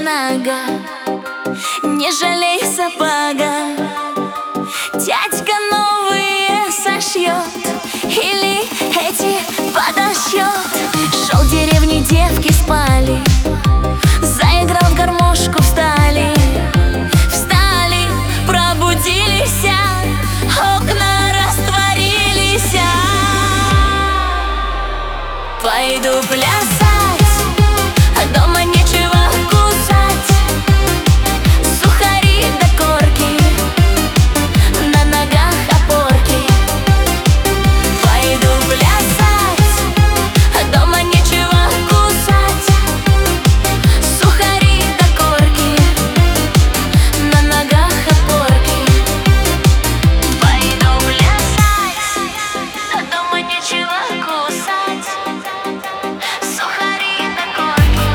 нога, не жалей сапога. Дядька новые сошьет или эти подошьет. Шел в деревне, девки спали, заиграл в гармошку, встали, пробудились, окна растворились. Пойду плясать, дома нечего кусать, сухари да корки, на ногах опорки. Пойду плясать, дома нечего кусать, сухари да корки, на ногах опорки. Пойду плясать, дома нечего кусать, сухари да корки,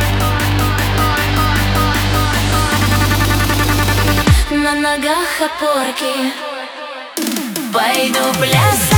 на ногах опорки. Пойду плясать.